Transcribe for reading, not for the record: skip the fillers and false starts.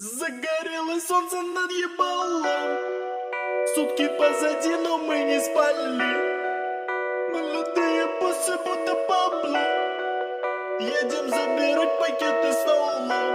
Загорелось солнце над ебалом. Сутки позади, но мы не спали. Молодые боссы будто Пабло. Едем забирать пакеты с Наулом.